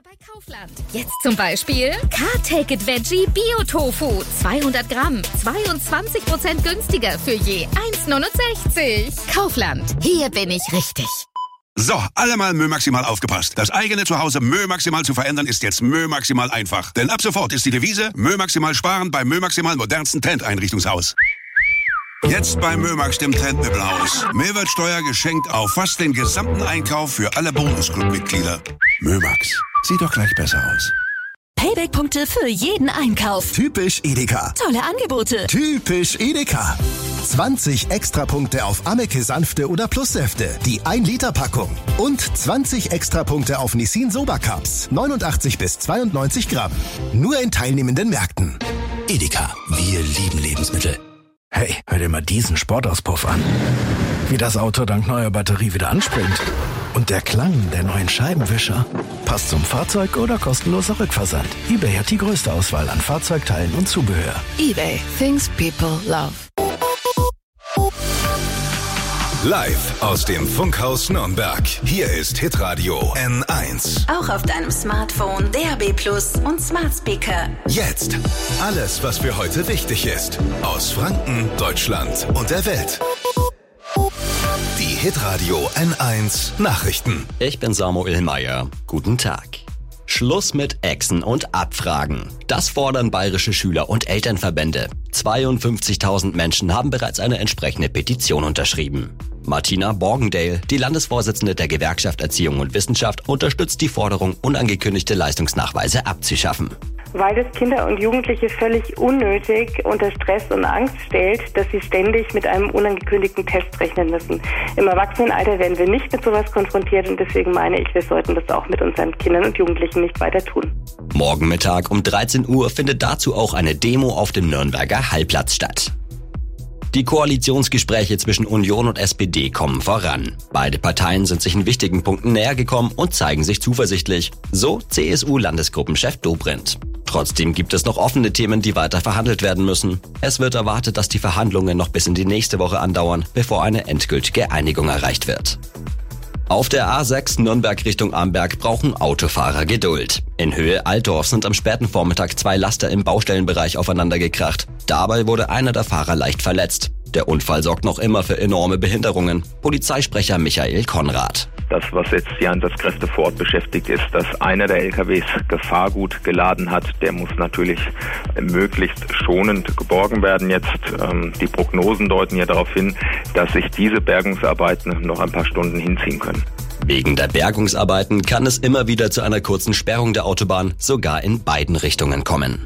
Bei Kaufland. Jetzt zum Beispiel Car-Take-It Veggie Bio-Tofu. 200 Gramm, 22% günstiger für je 1,69. Kaufland, hier bin ich richtig. So, alle mal Mö Maximal aufgepasst. Das eigene Zuhause Mö Maximal zu verändern ist jetzt Mö Maximal einfach. Denn ab sofort ist die Devise Mö Maximal sparen beim Mö Maximal modernsten Trendeinrichtungshaus. Jetzt bei Mömax, dem Trendmöbelhaus. Mehrwertsteuer geschenkt auf fast den gesamten Einkauf für alle Bonusclub-Mitglieder. Mömax, sieht doch gleich besser aus. Payback-Punkte für jeden Einkauf. Typisch Edeka. Tolle Angebote. Typisch Edeka. 20 Extrapunkte auf Ameke Sanfte oder Plussäfte, die 1-Liter-Packung. Und 20 Extrapunkte auf Nissin Soba Cups, 89 bis 92 Gramm. Nur in teilnehmenden Märkten. Edeka, wir lieben Lebensmittel. Hey, hör dir mal diesen Sportauspuff an. Wie das Auto dank neuer Batterie wieder anspringt. Und der Klang der neuen Scheibenwischer. Passt zum Fahrzeug oder kostenloser Rückversand. eBay hat die größte Auswahl an Fahrzeugteilen und Zubehör. eBay, things people love. Live aus dem Funkhaus Nürnberg. Hier ist Hitradio N1. Auch auf deinem Smartphone, DAB+ und Smart Speaker. Jetzt alles, was für heute wichtig ist. Aus Franken, Deutschland und der Welt. Die Hitradio N1 Nachrichten. Ich bin Samuel Meyer. Guten Tag. Schluss mit Exen und Abfragen. Das fordern bayerische Schüler- und Elternverbände. 52.000 Menschen haben bereits eine entsprechende Petition unterschrieben. Martina Borgendale, die Landesvorsitzende der Gewerkschaft Erziehung und Wissenschaft, unterstützt die Forderung, unangekündigte Leistungsnachweise abzuschaffen. Weil es Kinder und Jugendliche völlig unnötig unter Stress und Angst stellt, dass sie ständig mit einem unangekündigten Test rechnen müssen. Im Erwachsenenalter werden wir nicht mit sowas konfrontiert und deswegen meine ich, wir sollten das auch mit unseren Kindern und Jugendlichen nicht weiter tun. Morgen Mittag um 13 Uhr findet dazu auch eine Demo auf dem Nürnberger Hallplatz statt. Die Koalitionsgespräche zwischen Union und SPD kommen voran. Beide Parteien sind sich in wichtigen Punkten näher gekommen und zeigen sich zuversichtlich. So CSU-Landesgruppenchef Dobrindt. Trotzdem gibt es noch offene Themen, die weiter verhandelt werden müssen. Es wird erwartet, dass die Verhandlungen noch bis in die nächste Woche andauern, bevor eine endgültige Einigung erreicht wird. Auf der A6 Nürnberg Richtung Amberg brauchen Autofahrer Geduld. In Höhe Altdorf sind am späten Vormittag 2 Laster im Baustellenbereich aufeinander gekracht. Dabei wurde einer der Fahrer leicht verletzt. Der Unfall sorgt noch immer für enorme Behinderungen. Polizeisprecher Michael Konrad. Das, was jetzt die Einsatzkräfte vor Ort beschäftigt, ist, dass einer der LKWs Gefahrgut geladen hat. Der muss natürlich möglichst schonend geborgen werden. Jetzt die Prognosen deuten ja darauf hin, dass sich diese Bergungsarbeiten noch ein paar Stunden hinziehen können. Wegen der Bergungsarbeiten kann es immer wieder zu einer kurzen Sperrung der Autobahn, sogar in beiden Richtungen kommen.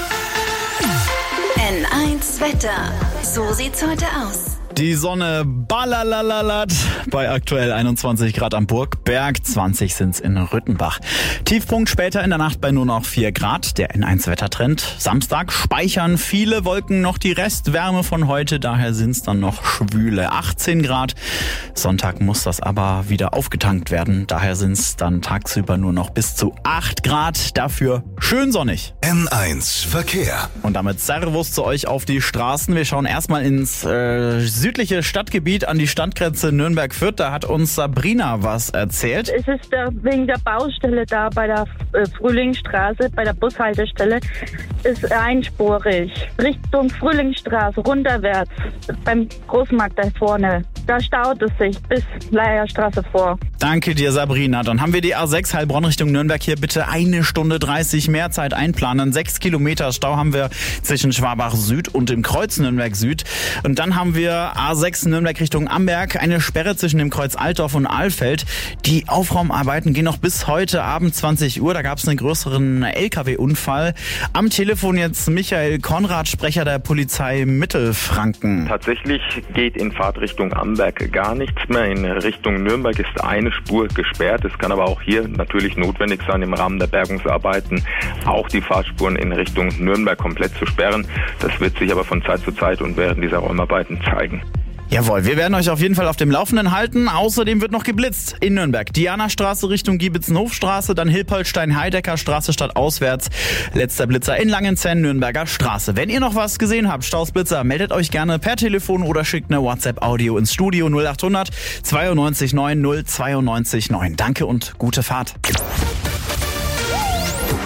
N1 Wetter. So sieht's heute aus. Die Sonne ballalalat bei aktuell 21 Grad am Burgberg, 20 sind's in Rüttenbach. Tiefpunkt später in der Nacht bei nur noch 4 Grad, der N1-Wettertrend. Samstag speichern viele Wolken noch die Restwärme von heute, daher sind's dann noch schwüle 18 Grad. Sonntag muss das aber wieder aufgetankt werden, daher sind's dann tagsüber nur noch bis zu 8 Grad, dafür schön sonnig. N1 Verkehr. Und damit Servus zu euch auf die Straßen. Wir schauen erstmal ins südliche Stadtgebiet an die Stadtgrenze Nürnberg-Fürth. Da hat uns Sabrina was erzählt. Es ist wegen der Baustelle da bei der Frühlingsstraße, bei der Bushaltestelle, ist einspurig. Richtung Frühlingsstraße, runterwärts, beim Großmarkt da vorne. Da staut es sich bis Leierstraße vor. Danke dir, Sabrina. Dann haben wir die A6 Heilbronn Richtung Nürnberg. Hier bitte 1 Stunde 30 mehr Zeit einplanen. 6 Kilometer Stau haben wir zwischen Schwabach Süd und dem Kreuz Nürnberg Süd. Und dann haben wir A6 Nürnberg Richtung Amberg. Eine Sperre zwischen dem Kreuz Altdorf und Alfeld. Die Aufraumarbeiten gehen noch bis heute Abend 20 Uhr. Da gab es einen größeren LKW-Unfall. Am Telefon jetzt Michael Konrad, Sprecher der Polizei Mittelfranken. Tatsächlich geht in Fahrtrichtung Amberg gar nichts mehr. In Richtung Nürnberg ist eine Spur gesperrt. Es kann aber auch hier natürlich notwendig sein, im Rahmen der Bergungsarbeiten auch die Fahrspuren in Richtung Nürnberg komplett zu sperren. Das wird sich aber von Zeit zu Zeit und während dieser Räumarbeiten zeigen. Jawohl, wir werden euch auf jeden Fall auf dem Laufenden halten. Außerdem wird noch geblitzt in Nürnberg. Dianastraße Richtung Giebitzenhofstraße, dann Hilpoltstein-Heideckerstraße statt auswärts. Letzter Blitzer in Langenzenn, Nürnberger Straße. Wenn ihr noch was gesehen habt, Stausblitzer, meldet euch gerne per Telefon oder schickt eine WhatsApp-Audio ins Studio 0800 92 9 092 9. Danke und gute Fahrt.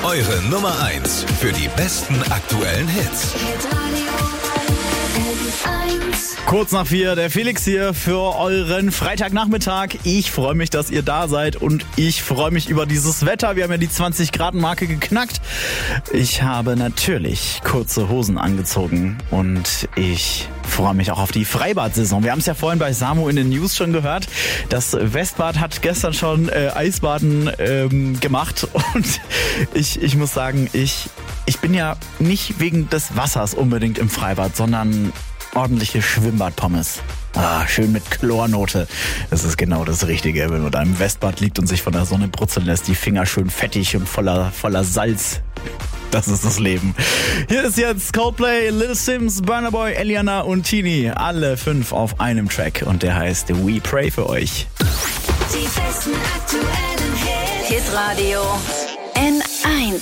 Eure Nummer 1 für die besten aktuellen Hits. Kurz nach 4, der Felix hier für euren Freitagnachmittag. Ich freue mich, dass ihr da seid und ich freue mich über dieses Wetter. Wir haben ja die 20-Grad-Marke geknackt. Ich habe natürlich kurze Hosen angezogen und ich freue mich auch auf die Freibad-Saison. Wir haben es ja vorhin bei Samu in den News schon gehört. Das Westbad hat gestern schon Eisbaden gemacht und ich muss sagen, ich bin ja nicht wegen des Wassers unbedingt im Freibad, sondern ordentliche Schwimmbadpommes. Schön mit Chlornote. Das ist genau das Richtige, wenn man da im Westbad liegt und sich von der Sonne brutzeln lässt. Die Finger schön fettig und voller Salz. Das ist das Leben. Hier ist jetzt Coldplay, Little Sims, Burna Boy, Eliana und Tini. Alle 5 auf einem Track und der heißt We Pray für euch. Die besten aktuellen Hits. Hitradio N1.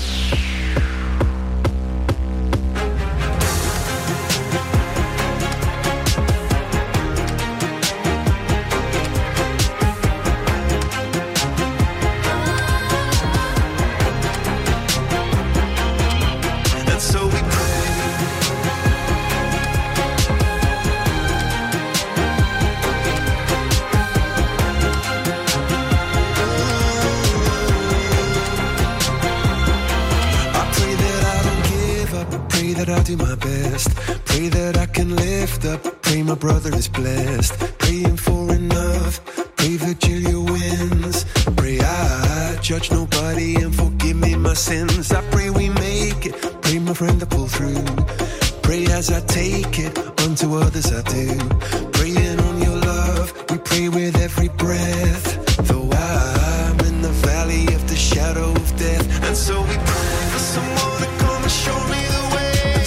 I'll do my best. Pray that I can lift up. Pray my brother is blessed. Praying for enough. Pray Virgilia wins. Pray I judge nobody and forgive me my sins. I pray we make it. Pray my friend to pull through. Pray as I take it. Unto others I do. Praying on your love. We pray with every breath. Though I'm in the valley of the shadow of death. And so we pray for someone to come and show me the way.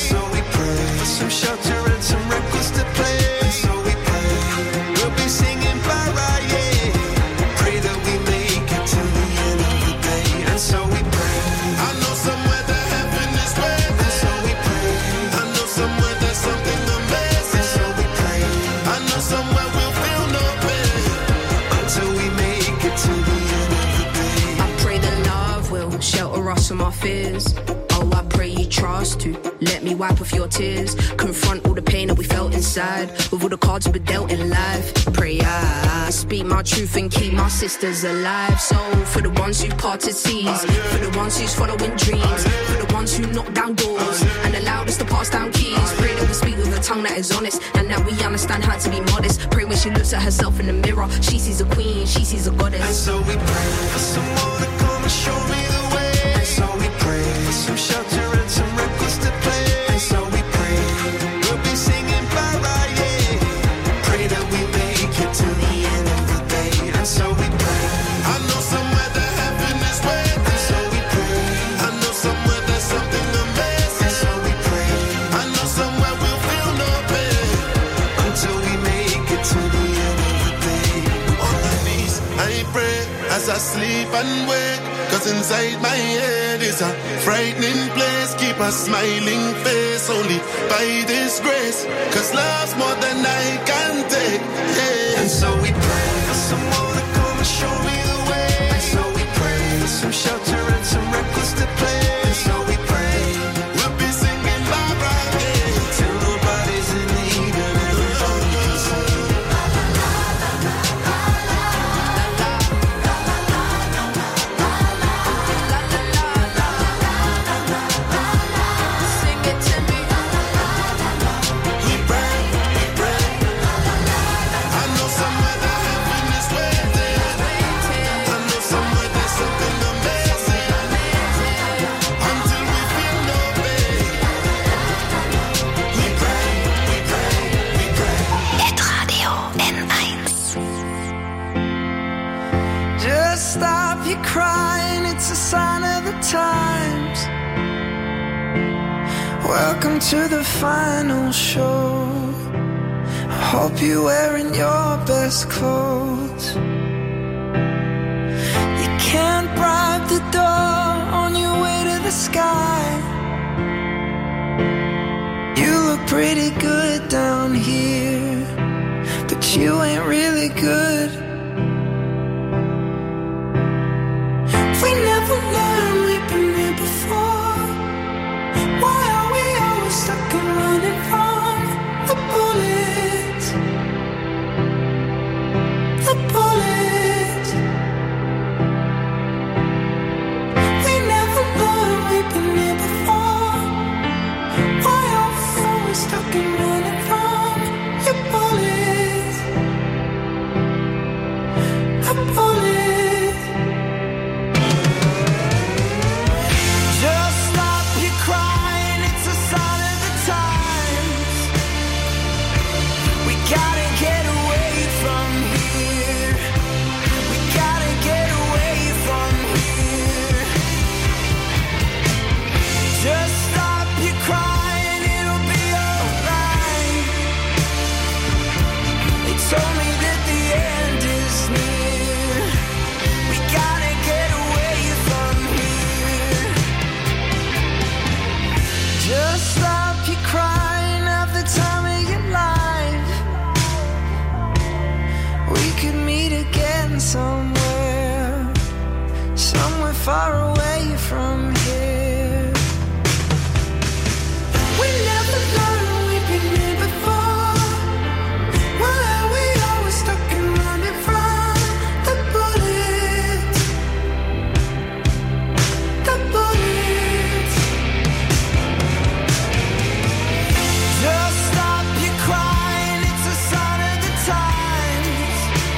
Some shelter and some records to play. And so we pray, we'll be singing para, yeah. Pray that we make it to the end of the day. And so we pray, I know somewhere that heaven is waiting. And so we pray, I know somewhere there's something amazing. And so we pray, I know somewhere we'll feel no pain until we make it to the end of the day. I pray that love will shelter us from our fears. Oh, I pray you trust to let me wipe off your tears. Confront all the pain that we felt inside with all the cards we were dealt in life. Pray I speak my truth and keep my sisters alive. So for the ones who parted seas, for the ones who's following dreams, for the ones who knock down doors and allowed us to pass down keys. Pray that we speak with a tongue that is honest and that we understand how to be modest. Pray when she looks at herself in the mirror, she sees a queen, she sees a goddess. And so we pray for someone to come and show me the way. And so we pray for some shelter and some records to play. And so we pray, we'll be singing para, yeah. Pray that we make it to the end of the day. And so we pray, I know somewhere that heaven is waiting. And so we pray, I know somewhere there's something amazing. And so we pray, I know somewhere we'll feel no pain until we make it to the end of the day. On my knees, I pray as I sleep and wake. Cause inside my head is a frightening place. Keep a smiling face only by this grace. Cause love's more than I can take, yeah. And so we pray for someone to come and show me the way. And so we pray for some shelter and some records to play. And so we pray, we'll be singing Barbara, yeah. Till nobody's in need and everybody can sing. Stop your crying, it's a sign of the times. Welcome to the final show. I hope you're wearing your best clothes. You can't bribe the door on your way to the sky. You look pretty good down here, but you ain't really good. We never learn, we've been stuck and running from your bullets. A bullet. Just stop your crying, it's a sign of the times. We gotta get away from here. We gotta get away from here. Just stop your crying, it'll be alright. They told me that the end is near. We gotta get away from here. Just stop your crying at the time of your life. We could meet again somewhere, somewhere far away from here. We never learned, we've been here before. Why are we always stuck and running from the bullets? The bullets. Just stop your crying, it's a sign of the times.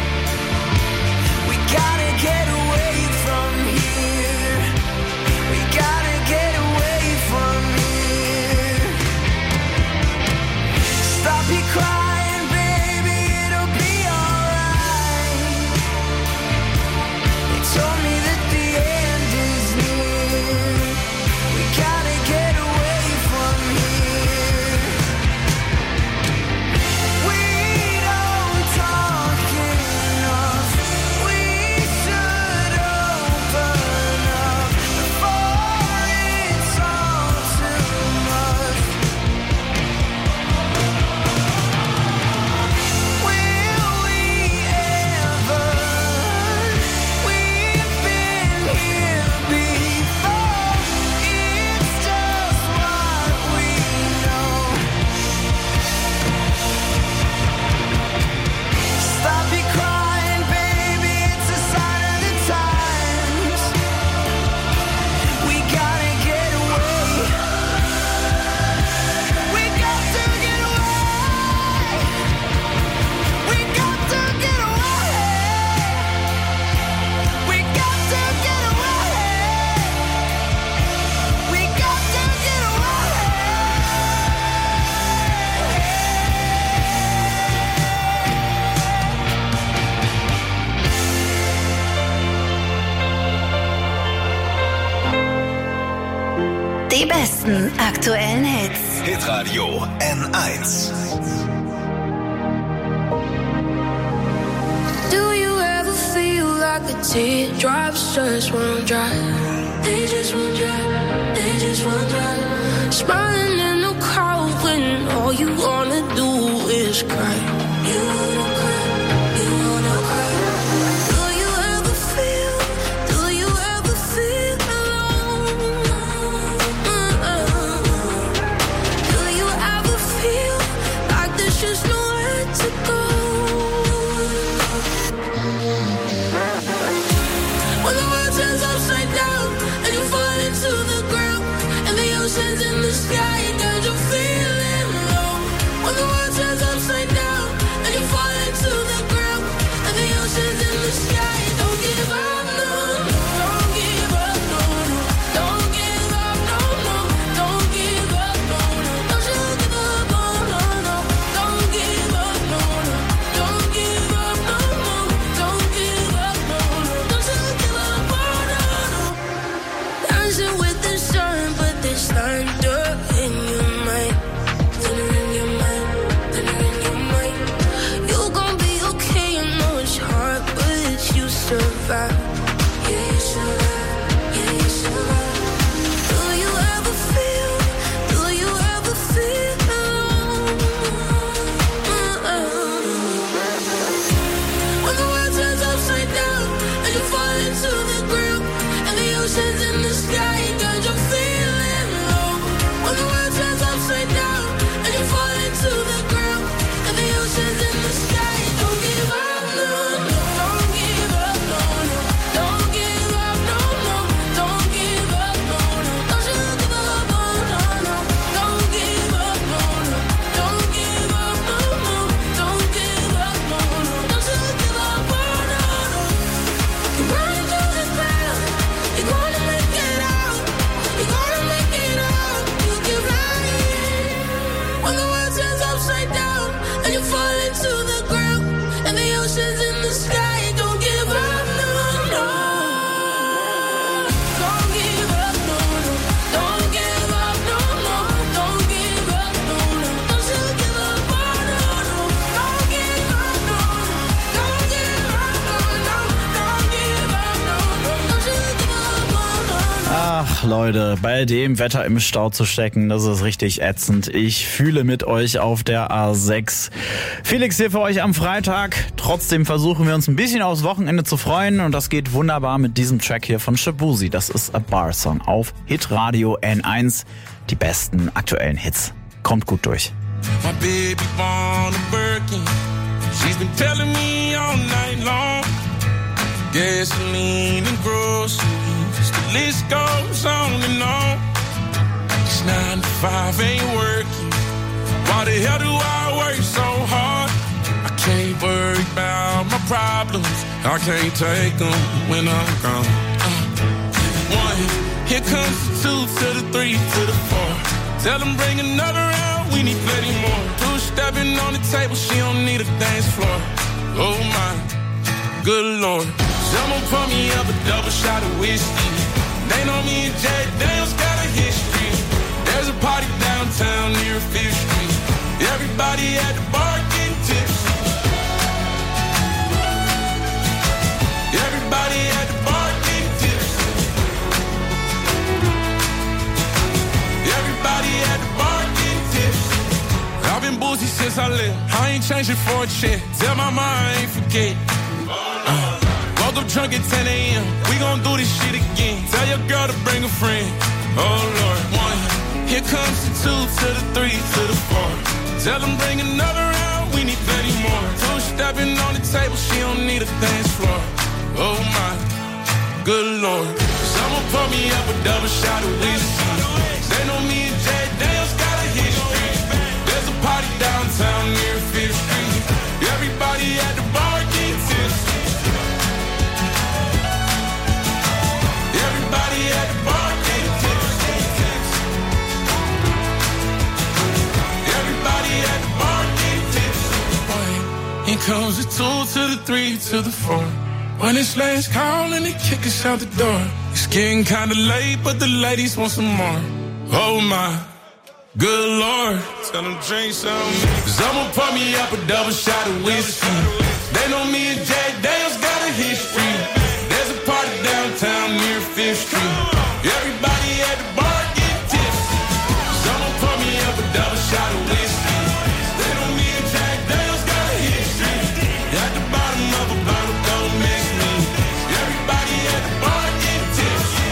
We gotta get away from here. We gotta get away from here. Stop your crying, baby, it'll be alright. They told me that the end is near. We gotta get away from here. We don't talk enough. We should open up before it's all too much. Will we ever? We've been here before. It's just what we know. Stop your crying, baby, it's a sign of the times. We gotta get away. We got to get away. We got to get away. We got to get away. We got to get Die besten aktuellen Hits. Hitradio N1. Do you ever feel like the teardrops just won't dry? They just won't dry, they just won't dry. Smiling in the crowd when all you wanna do is cry. You wanna cry, you wanna cry. Do you ever feel alone? Do you ever feel like there's just nowhere to go? When the world turns upside down and you fall into the ground and the ocean's in the sky, don't you feel it low? When the world turns upside down and you fall into the ground and the ocean's in the sky, don't give up, no, don't give up, no, no, don't give up, no, no, don't give up, no, no, don't you give up, no, no, no, don't give up, no, no, don't give up, no, no, don't give up, no, no, don't you give up, oh, no, no. Dancing with the sun, but there's thunder in your mind, thunder in your mind, thunder in your mind. You gon' be okay, I know it's hard, but you survive. Yeah, you survive. Yeah, you survive. Do you ever feel alone? When the world turns upside down and you fall into the ground and the ocean's in the sky, Ach Leute, bei dem Wetter im Stau zu stecken, das ist richtig ätzend. Ich fühle mit euch auf der A6. Felix hier für euch am Freitag. Trotzdem versuchen wir uns ein bisschen aufs Wochenende zu freuen und das geht wunderbar mit diesem Track hier von Shabuzi. Das ist A Bar Song auf Hitradio N1. Die besten aktuellen Hits. Kommt gut durch. My baby born a Birkin. She's been telling me all night long. Gasoline and groceries, the list goes on and on. It's 9 to 5, ain't working. Why the hell do I work so hard? I can't worry about my problems. I can't take them when I'm gone. 1, here comes the 2 to the 3 to the 4. Tell them bring another round, we need plenty more. 2 stepping on the table, she don't need a dance floor. Oh my, good Lord. Someone pour me up a double shot of whiskey. They know me and Jack Daniels got a history. There's a party downtown near 5th Street. Everybody at the bar getting tipsy. Everybody at the bar getting tipsy. Everybody at the bar getting tipsy. I've been boozy since I left. I ain't changing for a check. Tell my mom I ain't forget. Woke up drunk at 10 a.m. We gon' do this shit again. Tell your girl to bring a friend. Oh Lord. 1, here comes the 2 to the 3 to the 4. Tell them bring another round, we need plenty more. 2 stepping on the table, she don't need a dance floor. Oh my, good Lord. Someone pour me up a double shot of whiskey. They know me and Jack Daniels got a history. There's a party downtown near 5th Street. Everybody at the bar getting tipsy. Everybody at the bar getting tipsy. Everybody at the bar getting tipsy. Here comes the 2 to the 3 to the 4. When it's last call and they kick us out the door. It's getting kinda late, but the ladies want some more. Oh my, good Lord. Tell them drink some. Someone pour me up a double shot of whiskey. They know me and Jack Daniels got a history. There's a party downtown near 5th Street. Everybody at the bar get tipsy. Someone pour me up a double shot of whiskey. They know me and Jack Daniels got a history. At the bottom of a bottle, don't miss me. Everybody at the bar get tipsy.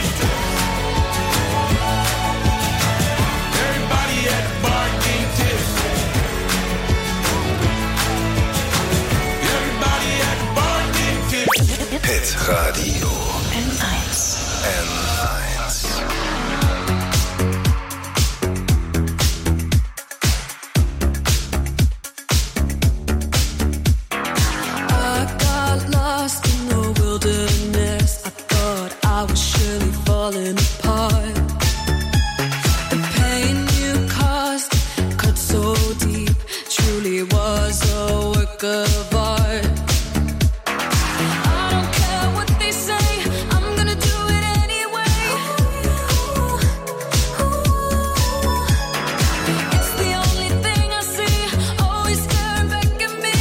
Everybody at the bar get tipsy. Everybody at the bar get tipsy. Hitradio N1. I got lost in the wilderness. I thought I was surely falling apart. The pain you caused cut so deep, truly was a work of art. I don't care what they say, I'm gonna do it anyway. It's the only thing I see, always staring back at me.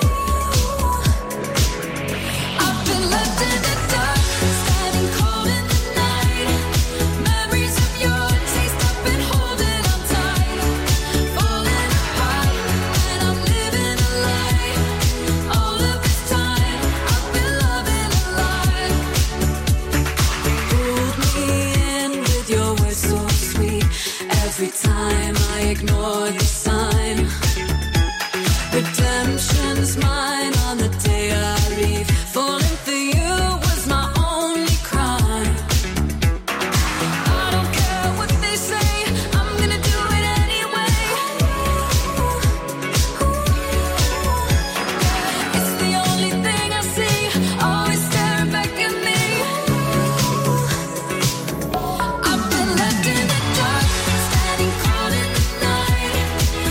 I've been left in the dark, standing cold in the night. Memories of your taste, I've been holding on tight. Falling apart, and I'm living a lie. All of this time, I've been loving a lie. Pulled me in with your words so sweet. Every time I ignore the sign. Redemption's mine on the day I leave. Falling for you was my only crime. I don't care what they say, I'm gonna do it anyway. It's the only thing I see, always staring back at me. I've been left in the dark, standing cold in the night.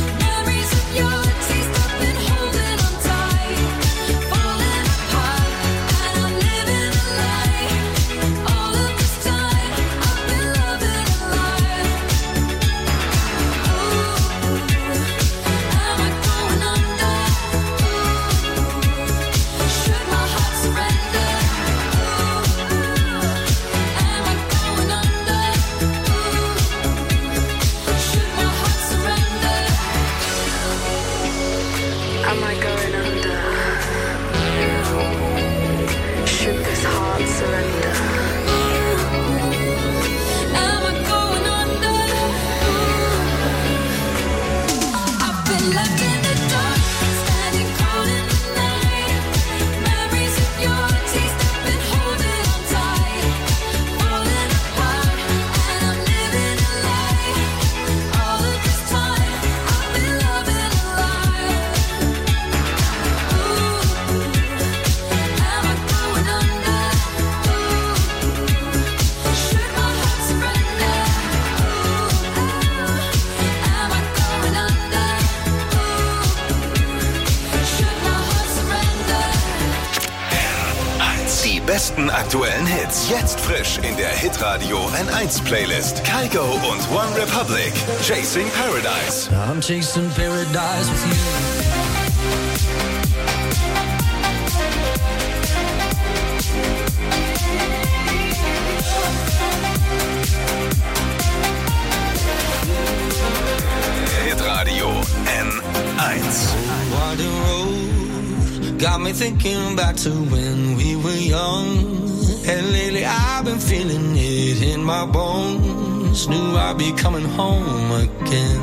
besten aktuellen Hits. Jetzt frisch in der Hitradio N1 Playlist. Kygo und One Republic. Chasing Paradise. I'm chasing paradise with you. Hitradio N1. Winding road got me thinking back to when we were young. And lately I've been feeling it in my bones. Knew I'd be coming home again.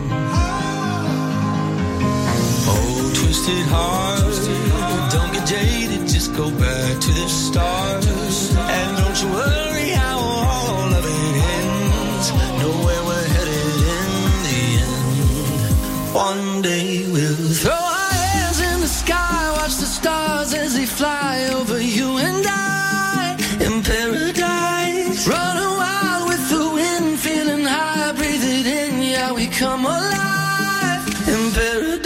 Oh, twisted heart, don't get jaded, just go back to the start. And don't you worry how all of it ends. Know where we're headed in the end. One day we'll throw our hands in the sky, watch the stars as they fly over you and I. In paradise, running wild with the wind, feeling high, breathe it in, yeah, we come alive. In paradise.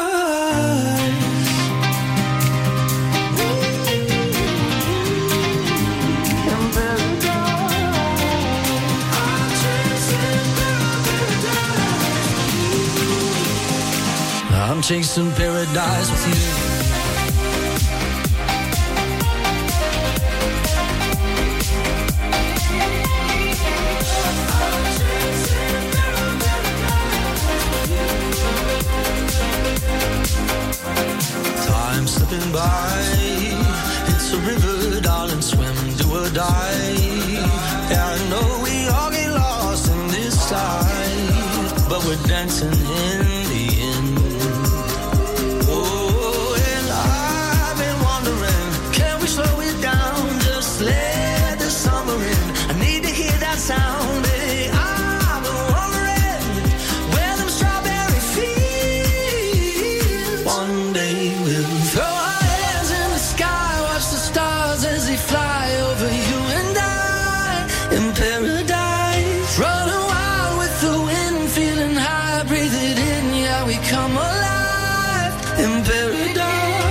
I'm chasing paradise with you. Time slipping by, it's a river, darling, swim, do or die. Yeah, I know we all get lost in this tide, but we're dancing in the end. Oh, and I've been wondering, can we slow it down, just let the summer in? I need to hear that sound, hey, I've been wondering where them strawberry fields. One day we'll throw our hands in the sky, watch the stars as they fly over you and I. In paradise, running wild with the wind, feeling high, breathe it in, yeah, we come alive. In paradise.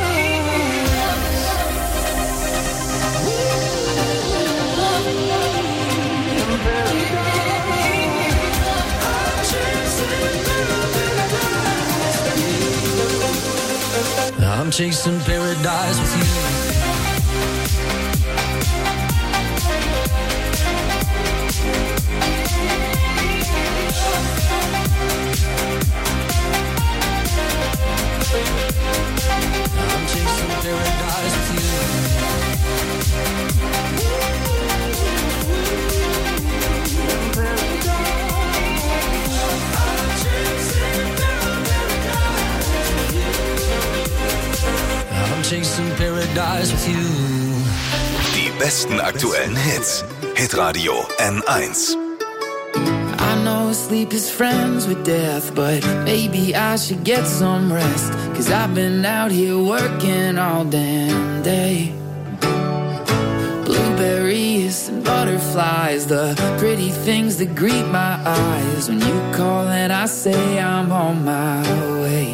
I'm chasing paradise with you. I'm chasing paradise with I'm chasing paradise with you. Die besten aktuellen Hits. Hitradio N1. I know sleep is friends with death, but maybe I should get some rest. 'Cause I've been out here working all damn day. Blueberries and butterflies, the pretty things that greet my eyes. When you call and I say I'm on my way.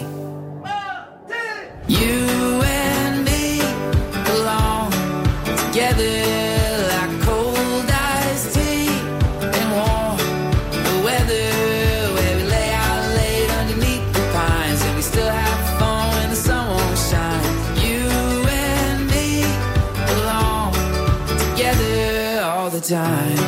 You and me belong together like cold iced tea and warm weather, where we lay out late underneath the pines and we still have fun when the sun won't shine. You and me belong together all the time.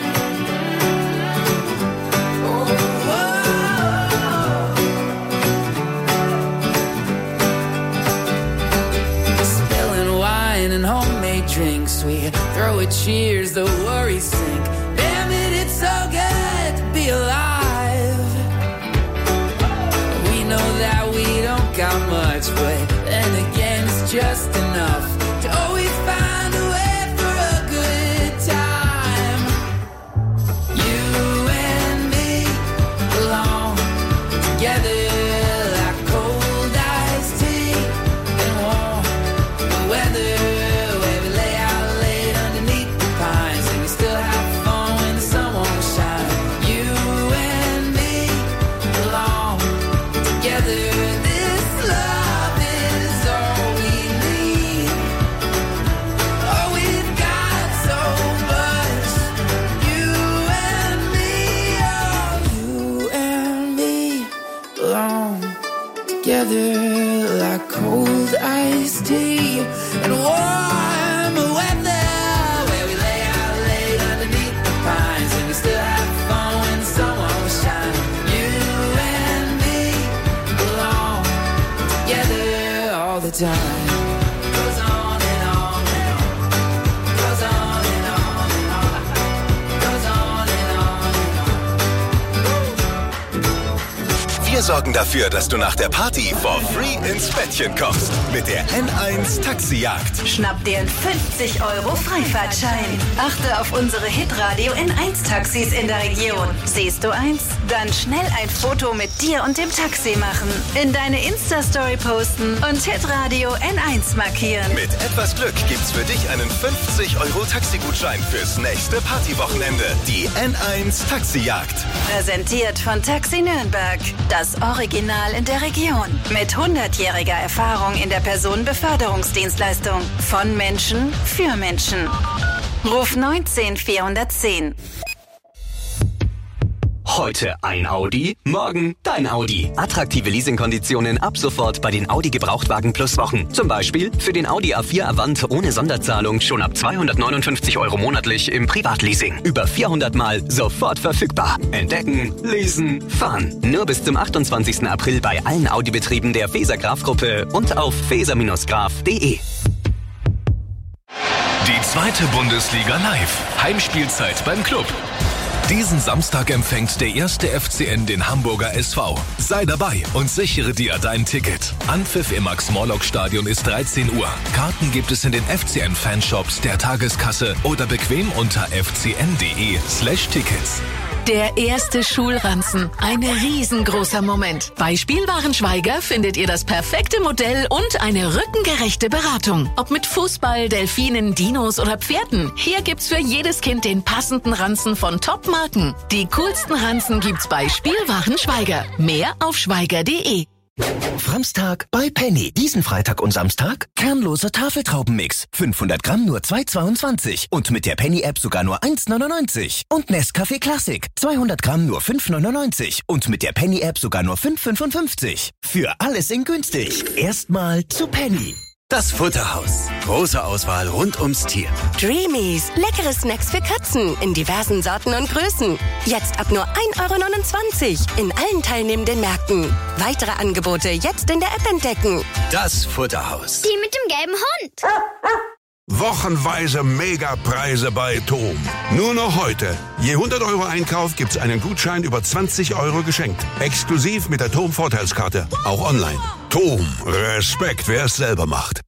And homemade drinks, we throw a cheers, the worries sink. Damn it, it's so good to be alive. We know that we don't got much, but then again, it's just enough to always find a way for a good time. You and me belong together like cold iced tea and warm weather. together like cold iced tea and warm weather, where we lay out late underneath the pines and we still have fun when the sun won't shine. You and me belong together all the time. Goes on and on and on. Goes on and on and on. Goes on and on and on. Wir sorgen dafür, dass du nach der Party for free ins Bettchen kommst. Mit der N1 Taxijagd. Schnapp dir einen 50 € Freifahrtschein. Achte auf unsere Hitradio N1-Taxis in der Region. Siehst du eins? Dann schnell ein Foto mit dir und dem Taxi machen. In deine Insta-Story posten und Hitradio N1 markieren. Mit etwas Glück gibt's für dich einen 50 € Taxigutschein fürs nächste Partywochenende. Die N1 Taxijagd. Präsentiert von Taxi Nürnberg. Das Original in der Region. Mit 100-jähriger Erfahrung in der Personenbeförderungsdienstleistung. Von Menschen für Menschen. Ruf 19410. Heute ein Audi, morgen dein Audi. Attraktive Leasingkonditionen ab sofort bei den Audi Gebrauchtwagen Plus Wochen. Zum Beispiel für den Audi A4 Avant ohne Sonderzahlung schon ab 259 € monatlich im Privatleasing. Über 400 Mal sofort verfügbar. Entdecken, leasen, fahren. Nur bis zum 28. April bei allen Audi-Betrieben der Feser-Graf-Gruppe und auf feser-graf.de. Die zweite Bundesliga live. Heimspielzeit beim Club. Diesen Samstag empfängt der erste FCN den Hamburger SV. Sei dabei und sichere dir dein Ticket. Anpfiff im Max-Morlock-Stadion ist 13 Uhr. Karten gibt es in den FCN-Fanshops, der Tageskasse oder bequem unter fcn.de/Tickets. Der erste Schulranzen. Ein riesengroßer Moment. Bei Spielwarenschweiger findet ihr das perfekte Modell und eine rückengerechte Beratung. Ob mit Fußball, Delfinen, Dinos oder Pferden. Hier gibt's für jedes Kind den passenden Ranzen von Top-Marken. Die coolsten Ranzen gibt's bei Spielwarenschweiger. Mehr auf schweiger.de. Samstag bei Penny. Diesen Freitag und Samstag kernloser Tafeltraubenmix. 500 Gramm nur 2,22 und mit der Penny-App sogar nur 1,99. Und Nescafé Classic. 200 Gramm nur 5,99 und mit der Penny-App sogar nur 5,55. Für alles in günstig. Erstmal zu Penny. Das Futterhaus. Große Auswahl rund ums Tier. Dreamies. Leckere Snacks für Katzen in diversen Sorten und Größen. Jetzt ab nur 1,29 € in allen teilnehmenden Märkten. Weitere Angebote jetzt in der App entdecken. Das Futterhaus. Die mit dem gelben Hund. Wochenweise Megapreise bei TOM. Nur noch heute. Je 100 € Einkauf gibt's einen Gutschein über 20 € geschenkt. Exklusiv mit der TOM Vorteilskarte. Auch online. TOM. Respekt, wer es selber macht.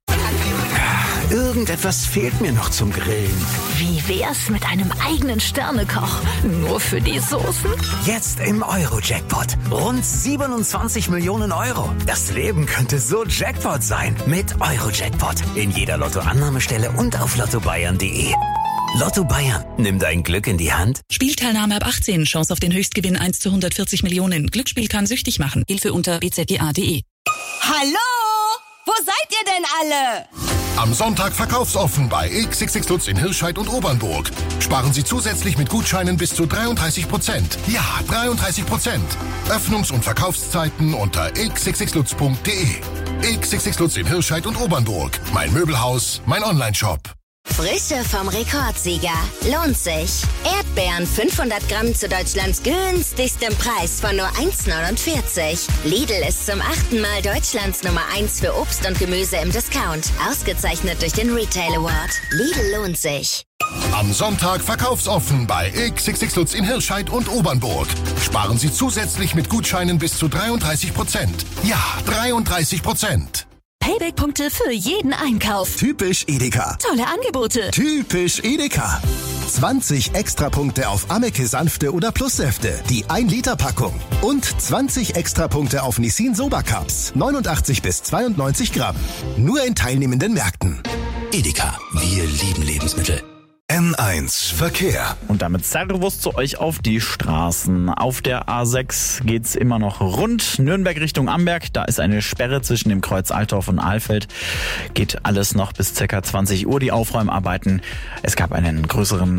Irgendetwas fehlt mir noch zum Grillen. Wie wär's mit einem eigenen Sternekoch? Nur für die Soßen? Jetzt im Euro-Jackpot. Rund 27 Millionen €. Das Leben könnte so Jackpot sein. Mit Euro-Jackpot. In jeder Lottoannahmestelle und auf lottobayern.de. Lotto Bayern. Nimm dein Glück in die Hand. Spielteilnahme ab 18. Chance auf den Höchstgewinn 1 zu 140 Millionen. Glücksspiel kann süchtig machen. Hilfe unter bzga.de. Hallo? Wo seid ihr denn alle? Am Sonntag verkaufsoffen bei XXX Lutz in Hirscheid und Obernburg. Sparen Sie zusätzlich mit Gutscheinen bis zu 33%. Ja, 33%. Öffnungs- und Verkaufszeiten unter xxxlutz.de. XXX Lutz in Hirscheid und Obernburg. Mein Möbelhaus, mein Onlineshop. Frische vom Rekordsieger. Lohnt sich. Erdbeeren 500 Gramm zu Deutschlands günstigstem Preis von nur 1,49. Lidl ist zum 8. Mal Deutschlands Nummer 1 für Obst und Gemüse im Discount. Ausgezeichnet durch den Retail Award. Lidl lohnt sich. Am Sonntag verkaufsoffen bei XXX Lutz in Hirscheid und Obernburg. Sparen Sie zusätzlich mit Gutscheinen bis zu 33%. Ja, 33%. Payback-Punkte für jeden Einkauf. Typisch Edeka. Tolle Angebote. Typisch Edeka. 20 Extrapunkte auf Ameke Sanfte oder Plussäfte. Die 1-Liter-Packung. Und 20 Extrapunkte auf Nissin Soba Cups. 89 bis 92 Gramm. Nur in teilnehmenden Märkten. Edeka. Wir lieben Lebensmittel. N1 Verkehr. Und damit Servus zu euch auf die Straßen. Auf der A6 geht's immer noch rund. Nürnberg Richtung Amberg. Da ist eine Sperre zwischen dem Kreuz Altdorf und Ahlfeld. Geht alles noch bis ca. 20 Uhr, die Aufräumarbeiten. Es gab einen größeren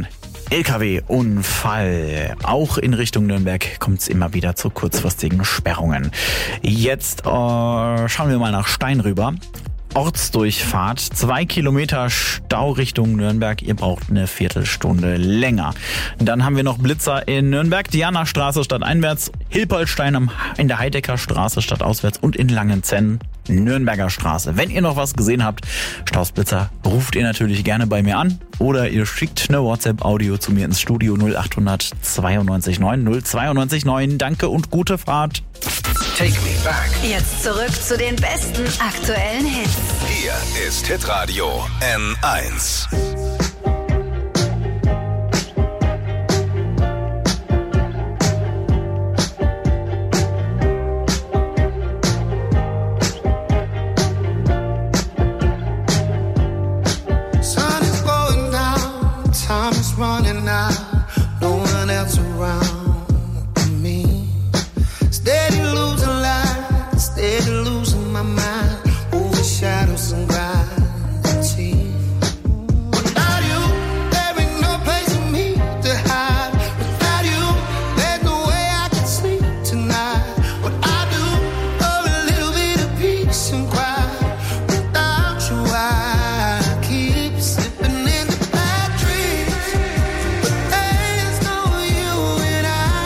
LKW-Unfall. Auch in Richtung Nürnberg kommt es immer wieder zu kurzfristigen Sperrungen. Jetzt schauen wir mal nach Stein rüber. Ortsdurchfahrt, 2 Kilometer Stau Richtung Nürnberg. Ihr braucht eine Viertelstunde länger. Dann haben wir noch Blitzer in Nürnberg, Dianastraße stadteinwärts, Hilpoltstein in der Heidecker Straße stadtauswärts und in Langenzenn Nürnberger Straße. Wenn ihr noch was gesehen habt, Stausblitzer, ruft ihr natürlich gerne bei mir an oder ihr schickt eine WhatsApp-Audio zu mir ins Studio 0800 92 9 092 9. Danke und gute Fahrt. Take me back. Jetzt zurück zu den besten aktuellen Hits. Hier ist Hitradio N1. Sun is going down, time is running out, no one else around but me. Steady losing light, steady losing my mind, over shadows and gravity. Without you, there ain't no place for me to hide. Without you, there's no way I can sleep tonight. What I do for a little bit of peace and quiet. Without you, I keep slipping into bad dreams. But there's no you and I.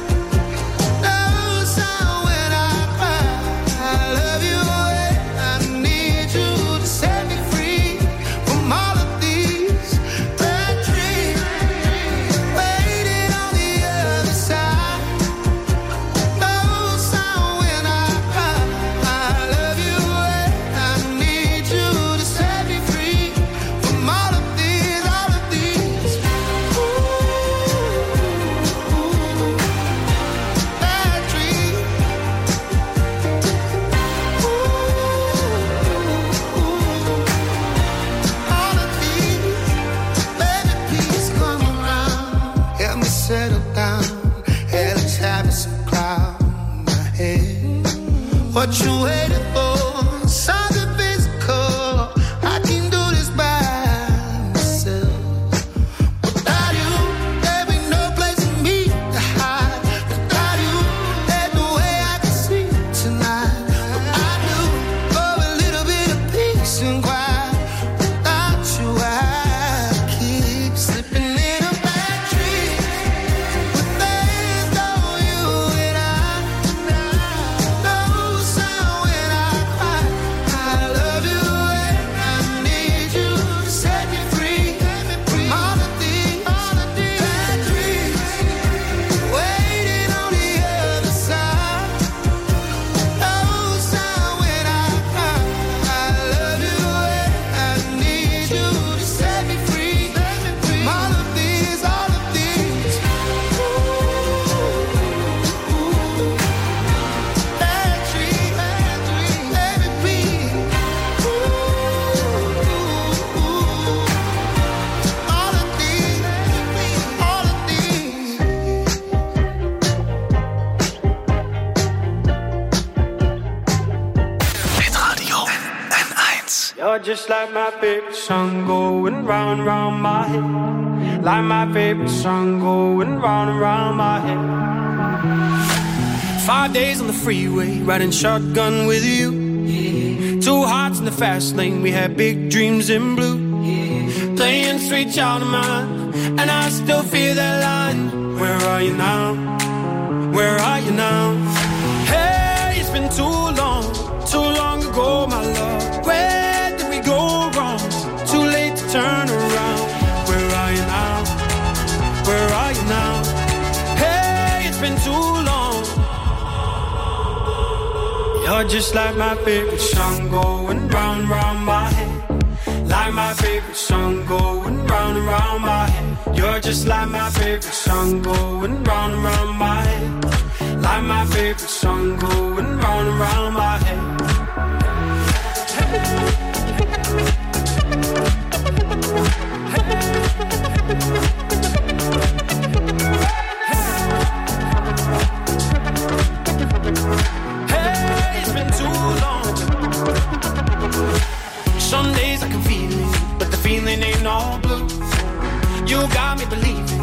No sound when I cry. I love you and I need you to set me free from all of these bad dreams. Waiting on the other side. No sound when I cry. I love you and I need you to set me free from all of these, all of these. Bad dreams. All of these. Baby, please come around. Help me settle down. Hell is having some cloud in my head. What you waiting for? Something physical. I can do this by myself. Without you, there ain't no place for me to hide. Without you, there's no way I can sleep tonight. What I do for a little bit of peace and quiet. Without you, I keep slipping in a bad dream. But there's no you and I. No sound when I cry. I love you and I need you to set me free from all of these bad dreams. Waiting on the other side. No sound when I cry. I love you and I need you to set me free from all of these, all of these. Bad dreams, baby, please. All of these, all of these. Hitradio N1. You're just like my favorite song going round and round my head. Like my favorite song going round and round my head. 5 days on the freeway, riding shotgun with you. Two hearts in the fast lane, we had big dreams in blue. Playing sweet child of mine, and I still feel that line. Where are you now? Where are you now? Hey, it's been too long ago, my love. Where did we go wrong? Too late to turn around. Where are you now? Where are you now? Hey, it's been too long. You're just like my favorite song going round and round my head. Like my favorite song going round and round my head. You're just like my favorite song going round and round my head. Like my favorite song going round and round my head. Hey, it's been too long. Some days I can feel it, but the feeling ain't all blue. You got me believing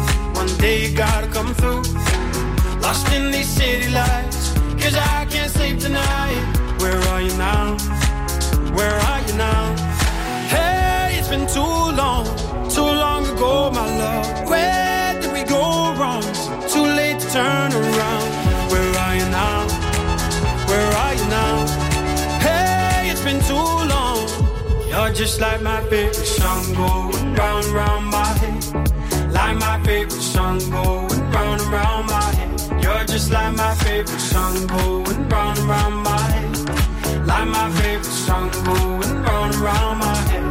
lost in these city lights, 'cause I can't sleep tonight. Where are you now? Where are you now? Hey, it's been too long ago, my love. Where did we go wrong? It's too late to turn around. Where are you now? Where are you now? Hey, it's been too long. You're just like my favorite song going round and round my head. Like my favorite song going round and round my head. You're just like my favorite song going round and round my head. Like my favorite song going round and round my head.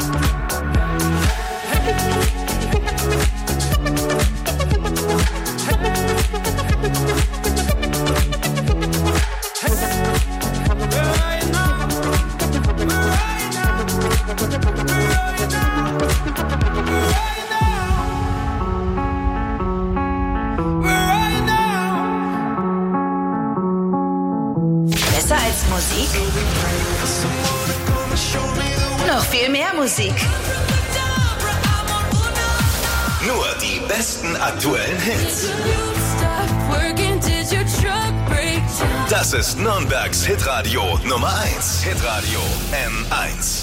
Besser als Musik? Noch viel mehr Musik. Nur die besten aktuellen Hits. Das ist Nürnbergs Hitradio Nummer 1. Hitradio N1.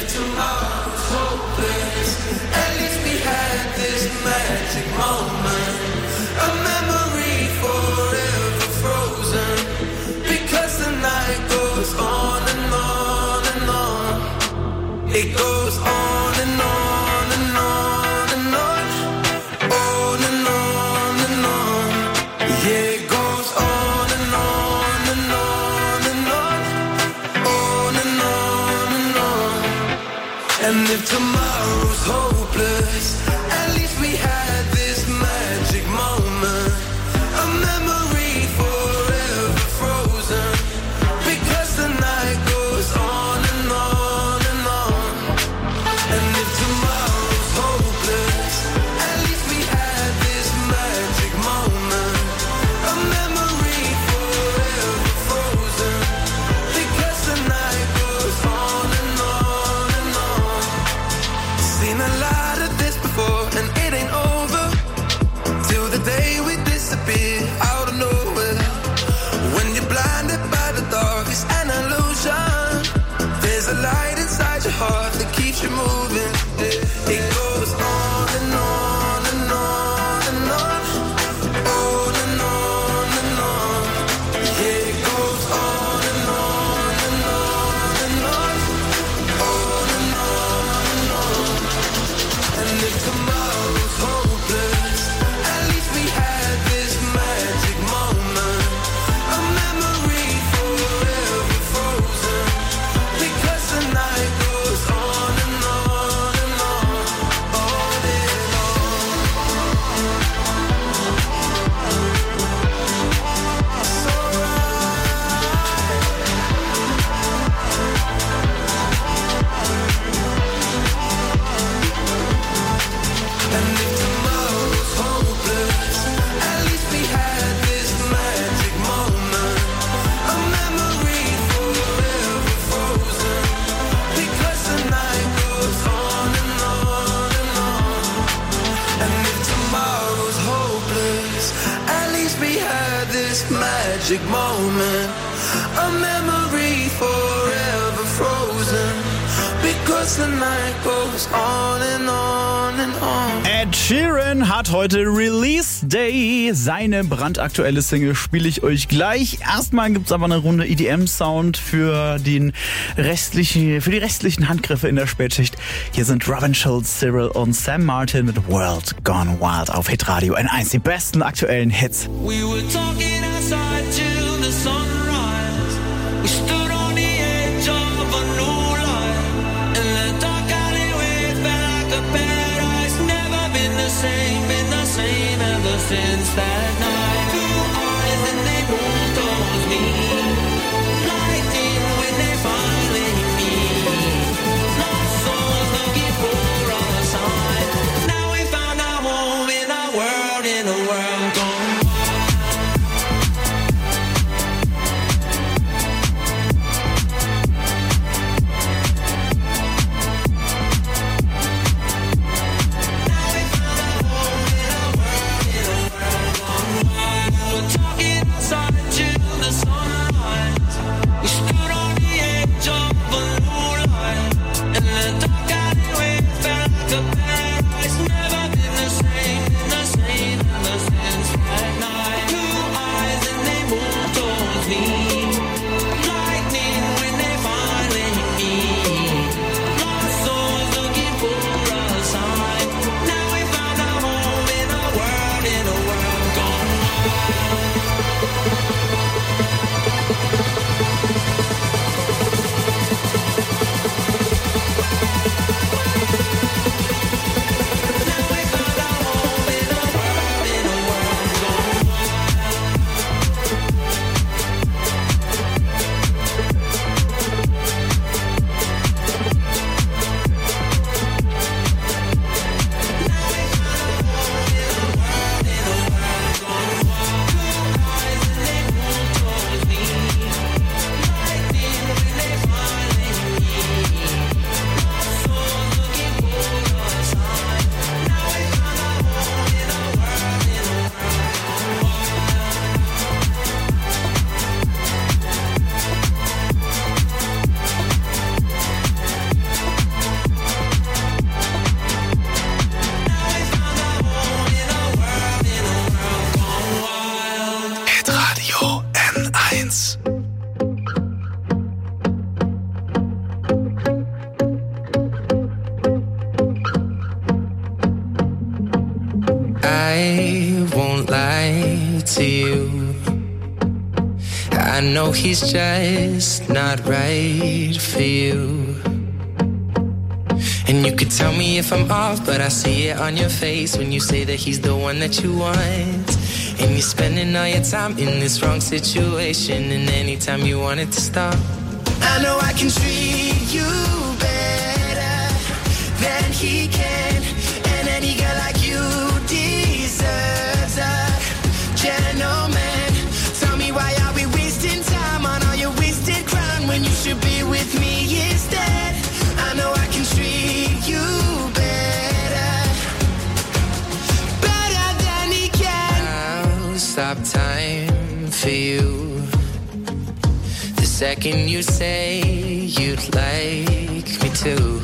It goes on and on and on and on, on and on and on. Yeah, it goes on and on and on and on, on and on and on. And if tomorrow's hopeless, at least we had this magic moment, a memory forever frozen, because the night goes on and on. And if tomorrow's hopeless, at least we had this magic moment, a memory forever frozen, because the night goes on and on and on. Seen a lot of this before, and it ain't over till the day we disappear out of nowhere. When you're blinded by the dark, it's an illusion. There's a light inside your heart that keeps you moving. It goes on and on and on and on, on and on and on. Yeah, it goes on and on and on and on, on and on and on. And if tomorrow's hopeless, at least we had this magic moment, a memory forever frozen, because the night goes on and on and on, on and on. It's And if tomorrow's hopeless, at least we had this magic moment, a memory forever frozen, because the night goes on and on and on. And if tomorrow's hopeless, at least we had this magic moment, a memory forever frozen, because the night goes on and on and on. Ed Sheeran hat heute Release Day. Seine brandaktuelle Single spiele ich euch gleich. Erstmal gibt's aber eine Runde EDM-Sound für die restlichen Handgriffe in der Spätschicht. Hier sind Robin Schulz, Cyril und Sam Martin mit World Gone Wild auf Hitradio N1. Die besten aktuellen Hits. We were talking outside till the sunrise. We stood on the edge of a new life. In the dark alleyway, felt like a paradise. Never been the same ever since that night. Blue eyes and they moved towards me. Lightning when they finally meet. Lost souls looking for a sign. Now we found our home in a world gone. 1. I won't lie to you. I know he's just not right for you. And you could tell me if I'm off, but I see it on your face when you say that he's the one that you want. And you're spending all your time in this wrong situation, and anytime you want it to stop, I know I can treat you better than he can. And any girl like you deserves a gentleman. Tell me, why are we wasting time on all your wasted crime when you should be with me instead? I know I can treat you better than he can. I'll stop time for you the second you say you'd like me to.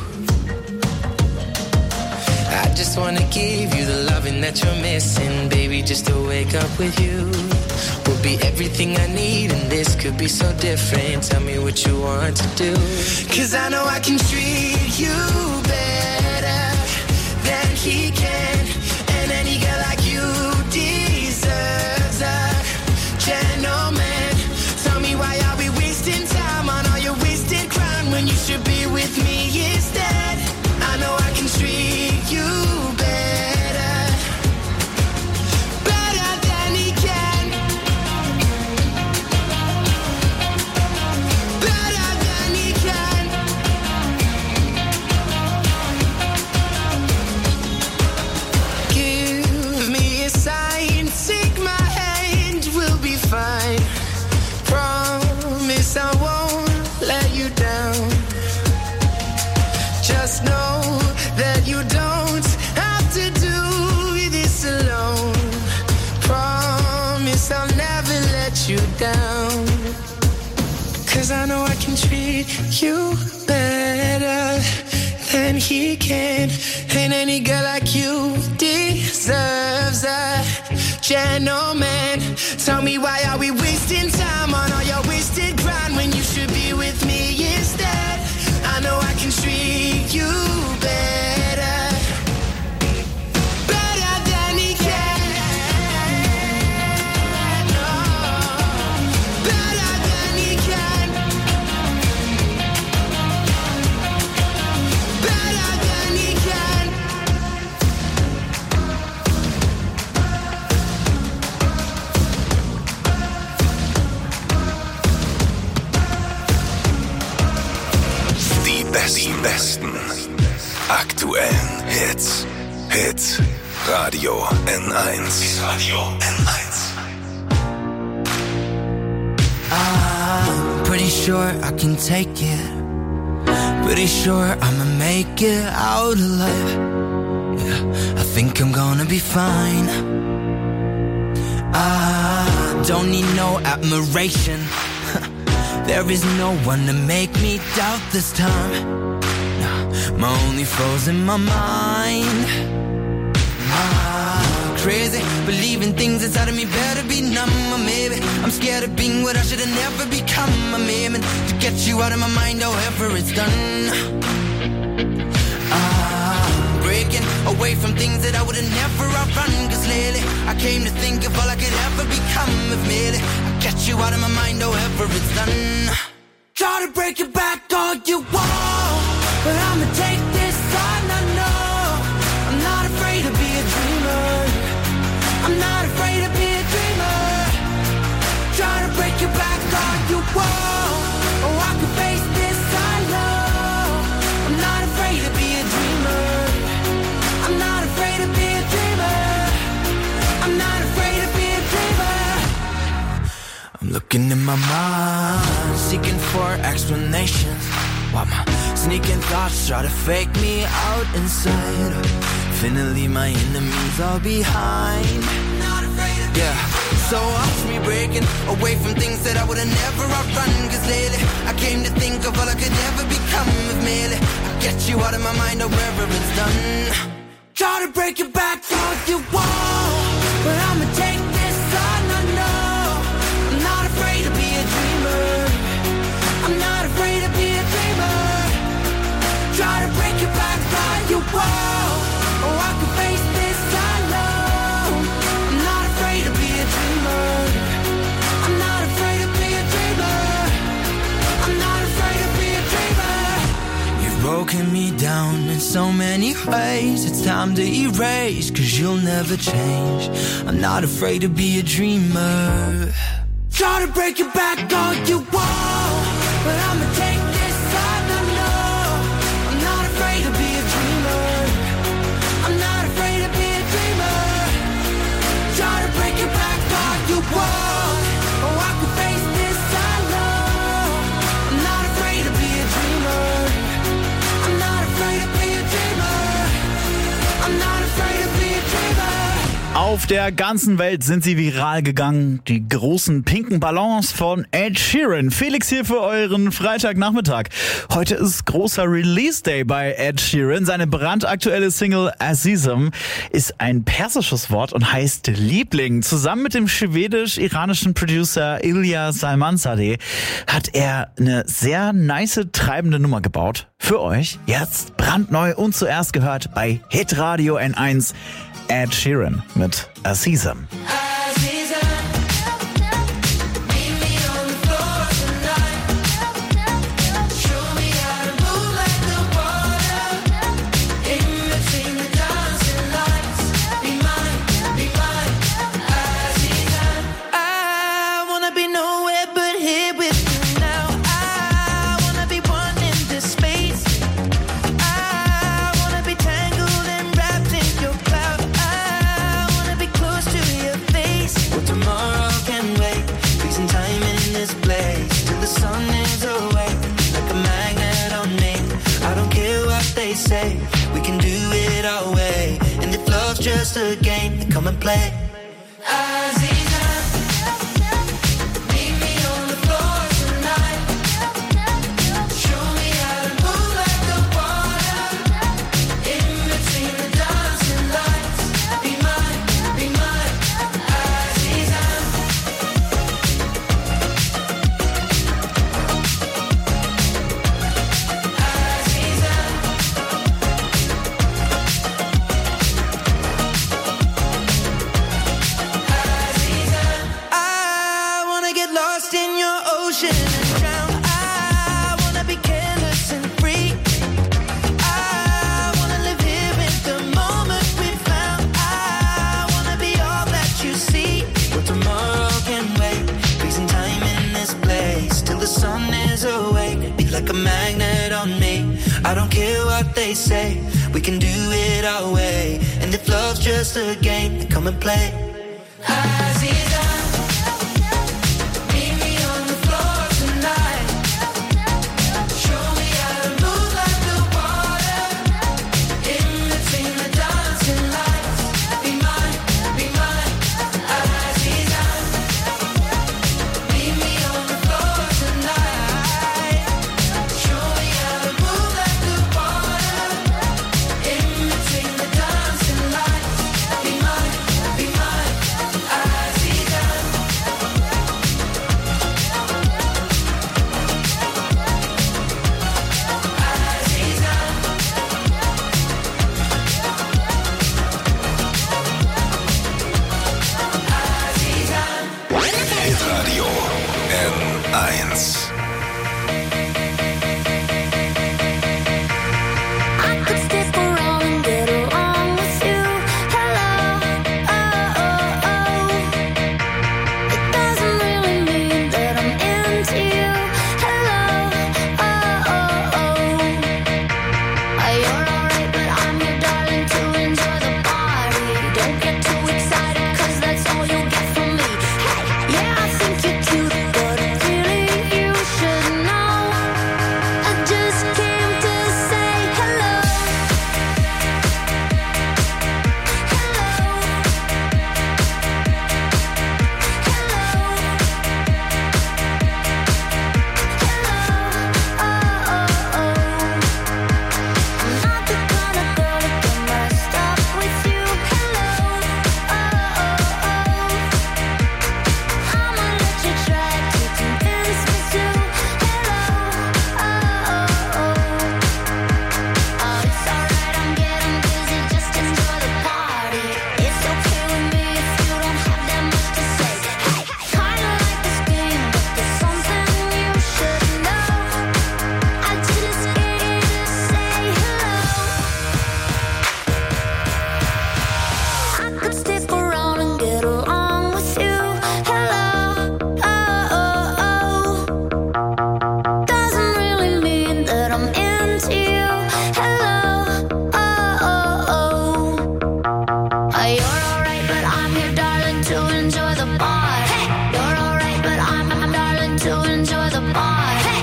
I just wanna give you the loving that you're missing, baby, just to wake up with you will be everything I need, and this could be so different. Tell me what you want to do, 'cause I know I can treat you better than he can. And any girl like you deserves a gentleman. Tell me, why are we wasting time on all your wasted crime when you should be with me instead? I know I can treat you better than he can. Better than he can. Give me a sign, take my hand, we'll be fine. Promise I won't let you down. Just know that you don't have to do this alone. Promise I'll never let you down. 'Cause I know I can treat you better than he can. And any girl like you deserves a gentleman. Tell me, why are we wasting time on all your wasted grind when you should be with me instead? I know I can treat you better than he can. Oh, better than he can. Better than he can. Die besten aktuellen Hits. Hit Radio N1. I'm pretty sure I can take it. Pretty sure I'ma make it out alive. Yeah, I think I'm gonna be fine. I don't need no admiration. There is no one to make me doubt this time. No, my only foe's in my mind. Crazy, believing things inside of me better be numb, or maybe I'm scared of being what I should have never become. I'm aiming to get you out of my mind, however it's done. I'm breaking away from things that I would have never outrun. 'Cause lately I came to think of all I could ever become. If merely I get you out of my mind, however it's done. Try to break it back all you want, but I'ma take this on, I know. I'm not afraid to be a dreamer. I'm not afraid to be a dreamer. Try to break it back all you want, oh, I can face this, I know. I'm not afraid to be a dreamer. I'm not afraid to be a dreamer. I'm not afraid to be a dreamer. I'm looking in my mind, seeking for explanations. Why my sneaking thoughts try to fake me out inside. Finally my enemies are behind. Yeah, so watch me breaking away from things that I would have never outrun. 'Cause lately I came to think of all I could ever become. If merely I get you out of my mind, however it's done. Try to break it back all you want, but I'ma take this on, I know. I'm not afraid to be a dreamer. down in so many ways. It's time to erase, 'cause you'll never change. I'm not afraid to be a dreamer. Try to break your back all you want, but I'ma take this time to know. I'm not afraid to be a dreamer. I'm not afraid to be a dreamer. Try to break your back all you want, oh I can face this I know. I'm not afraid to be a dreamer. I'm not afraid to be a dreamer. I'm not afraid to be a dreamer. Auf der ganzen Welt sind sie viral gegangen. Die großen pinken Ballons von Ed Sheeran. Felix hier für euren Freitagnachmittag. Heute ist großer Release Day bei Ed Sheeran. Seine brandaktuelle Single Azizam ist ein persisches Wort und heißt Liebling. Zusammen mit dem schwedisch-iranischen Producer Ilya Salmanzadeh hat er eine sehr nice, treibende Nummer gebaut. Für euch jetzt brandneu und zuerst gehört bei Hitradio N1. Ed Sheeran mit Azizam. Say we can do it our way, and if love's just a game, then come and play. Like a magnet on me. I don't care what they say, we can do it our way, and if love's just a game, then come and play. bar. You're alright, but I'm darling to enjoy the bar.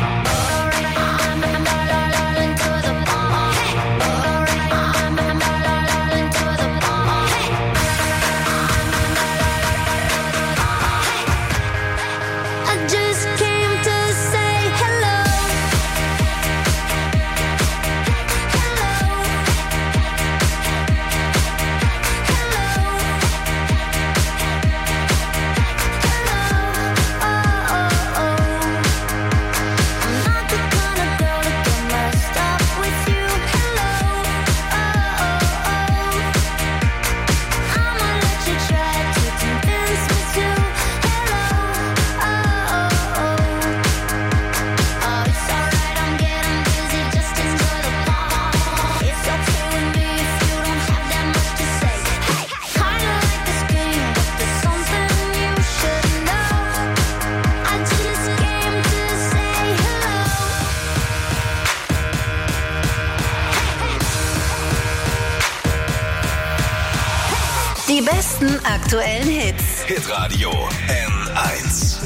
Die besten aktuellen Hits. Hitradio N1.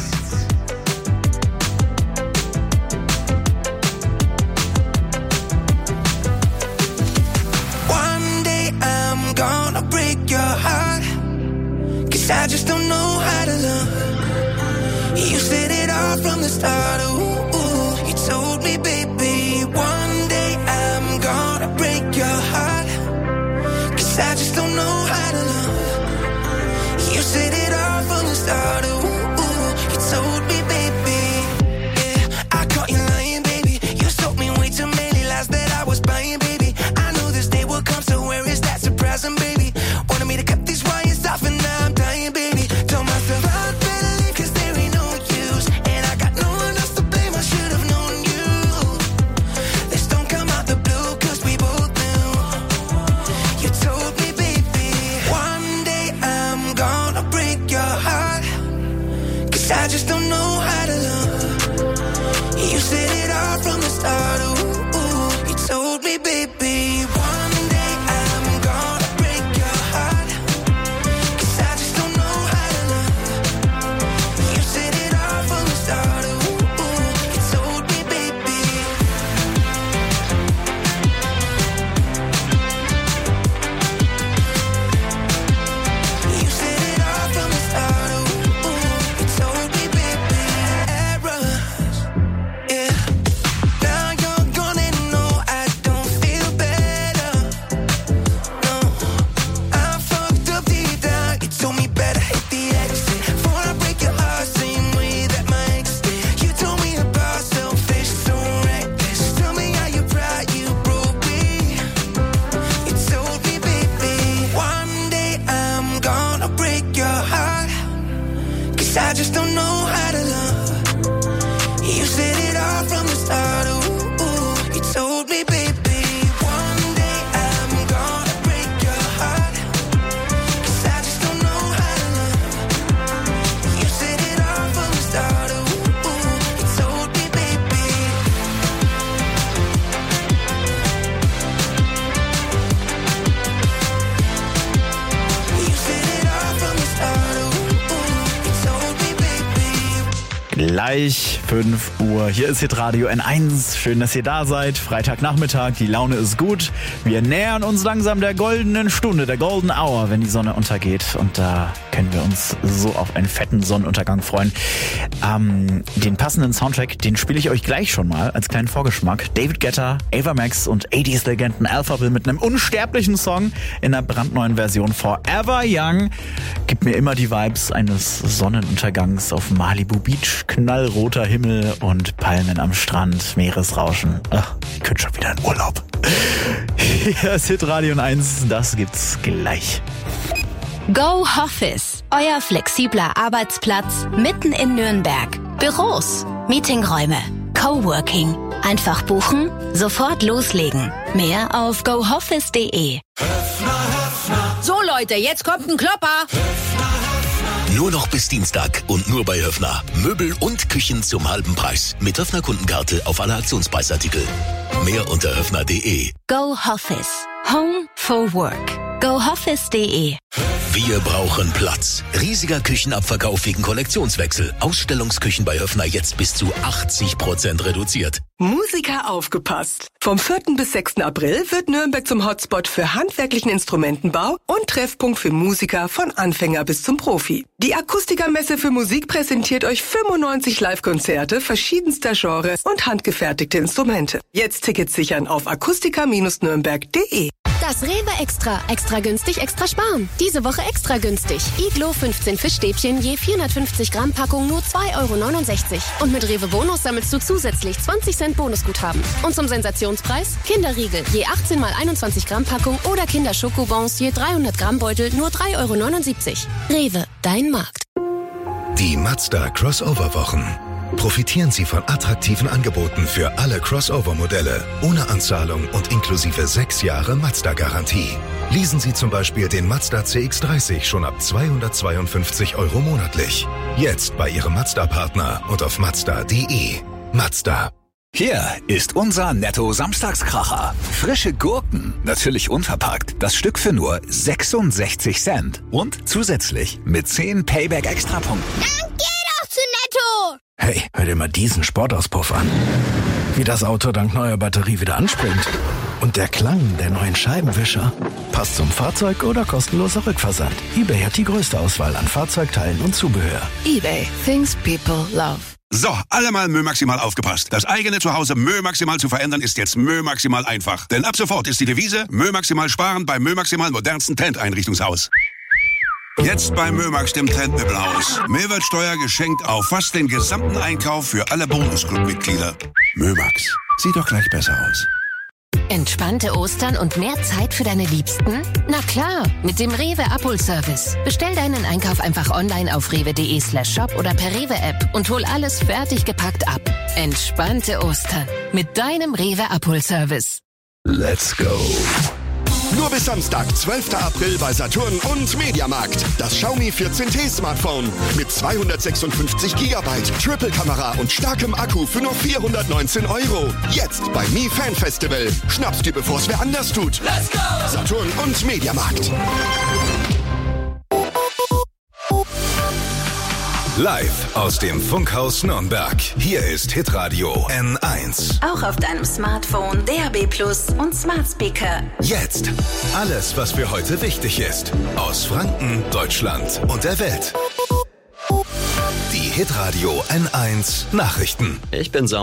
One day I'm gonna break your heart, 'cause I just don't know how to love. You said it all from the start, ooh, ooh. You told me, baby, one day I'm gonna break your heart, 'cause I just don't know how to love. You said it all from the start, ooh, ooh. You told me, baby, yeah, I caught you lying, baby. You sold me way too many lies that I was buying, baby. I knew this day would come, so where is that surprising, baby? Wanted me to cut these wires off and now I'm dying, baby. Told myself I'd better leave 'cause there ain't no use, and I got no one else to blame, I should have known you. This don't come out the blue 'cause we both knew. You told me, baby, one day I'm gonna break your heart, 'cause I just don't know how to love. You said it all from the start, ooh, ooh. You told me, baby, one day I'm gonna break your heart, 'cause I just don't know how to love. You said it all from the start, ooh, ooh. You told me, baby. You said it all from the start, ooh, ooh. You told me, baby. Errors, yeah. Now you're gone and no, I don't feel better. No, I fucked up deep down. You told me better hit the exit before I break your heart, same way that my ex did. You told me about selfish, so reckless. Tell me how you proud you broke me. You told me, baby, one day I'm gonna break your heart, 'cause I just don't know how to love. You said it all from the start, ooh, ooh. You told me, baby, one day I'm gonna break your heart, 'cause I just don't know how to love. You said it all from the start, ooh, ooh. You told me, baby. You said it all from the start, ooh, ooh. You told me, baby. Gleich 5 Uhr. Hier ist Hitradio N1. Schön, dass ihr da seid. Freitagnachmittag, die Laune ist gut. Wir nähern uns langsam der goldenen Stunde, der Golden Hour, wenn die Sonne untergeht. Und da können wir uns so auf einen fetten Sonnenuntergang freuen. Den passenden Soundtrack, den spiele ich euch gleich schon mal als kleinen Vorgeschmack. David Guetta, Ava Max und 80s-Legenden Alphaville mit einem unsterblichen Song in der brandneuen Version Forever Young. Gibt mir immer die Vibes eines Sonnenuntergangs auf Malibu Beach. Knallroter Himmel und Palmen am Strand, Meeresrauschen. Ach, ich könnte schon wieder in Urlaub. Hier ist Hitradio N1, das gibt's gleich. Go Office, euer flexibler Arbeitsplatz mitten in Nürnberg. Büros, Meetingräume, Coworking. Einfach buchen, sofort loslegen. Mehr auf gooffice.de. So Leute, jetzt kommt ein Klopper. Nur noch bis Dienstag und nur bei Höffner. Möbel und Küchen zum halben Preis. Mit Höffner Kundenkarte auf alle Aktionspreisartikel. Mehr unter höffner.de. Go Office, Home for Work. gooffice.de. Wir brauchen Platz. Riesiger Küchenabverkauf wegen Kollektionswechsel. Ausstellungsküchen bei Höfner jetzt bis zu 80% reduziert. Musiker aufgepasst! Vom 4. bis 6. April wird Nürnberg zum Hotspot für handwerklichen Instrumentenbau und Treffpunkt für Musiker von Anfänger bis zum Profi. Die Akustikermesse für Musik präsentiert euch 95 Live-Konzerte verschiedenster Genres und handgefertigte Instrumente. Jetzt Tickets sichern auf akustiker-nürnberg.de. Das Rewe Extra. Extra günstig, extra sparen. Diese Woche extra günstig. Iglo 15 Fischstäbchen je 450 Gramm Packung nur 2,69 €. Und mit Rewe Bonus sammelst du zusätzlich 20 Cent Bonusguthaben. Und zum Sensationspreis Kinderriegel je 18 mal 21 Gramm Packung oder Kinderschokobons je 300 Gramm Beutel nur 3,79 €. Rewe, dein Markt. Die Mazda Crossover-Wochen. Profitieren Sie von attraktiven Angeboten für alle Crossover-Modelle, ohne Anzahlung und inklusive 6 Jahre Mazda-Garantie. Leasen Sie zum Beispiel den Mazda CX-30 schon ab 252 € monatlich. Jetzt bei Ihrem Mazda-Partner und auf Mazda.de. Mazda. Hier ist unser Netto-Samstagskracher. Frische Gurken, natürlich unverpackt. Das Stück für nur 66 Cent. Und zusätzlich mit 10 Payback-Extrapunkten. Dann geh doch zu Netto! Hey, hör dir mal diesen Sportauspuff an. Wie das Auto dank neuer Batterie wieder anspringt. Und der Klang der neuen Scheibenwischer. Passt zum Fahrzeug oder kostenloser Rückversand. eBay hat die größte Auswahl an Fahrzeugteilen und Zubehör. eBay. Things people love. So, alle mal Mö Maximal aufgepasst. Das eigene Zuhause Mö Maximal zu verändern ist jetzt Mö Maximal einfach. Denn ab sofort ist die Devise Mö Maximal sparen beim Mö Maximal modernsten Trendeinrichtungshaus. Jetzt bei Mömax, dem Trendmöbelhaus. Mehrwertsteuer geschenkt auf fast den gesamten Einkauf für alle Bonusclub-Mitglieder. Mömax, sieht doch gleich besser aus. Entspannte Ostern und mehr Zeit für deine Liebsten? Na klar, mit dem Rewe Abholservice. Bestell deinen Einkauf einfach online auf rewe.de/shop oder per Rewe-App und hol alles fertig gepackt ab. Entspannte Ostern mit deinem Rewe Abholservice. Let's go. Nur bis Samstag, 12. April bei Saturn und Mediamarkt. Das Xiaomi 14T Smartphone mit 256 GB, Triple-Kamera und starkem Akku für nur 419 €. Jetzt bei Mi Fan Festival. Schnapp's dir, bevor es wer anders tut. Let's go! Saturn und Mediamarkt. Live aus dem Funkhaus Nürnberg. Hier ist Hitradio N1. Auch auf deinem Smartphone, DAB+ und Smart Speaker. Jetzt alles, was für heute wichtig ist. Aus Franken, Deutschland und der Welt. Die Hitradio N1 Nachrichten. Ich bin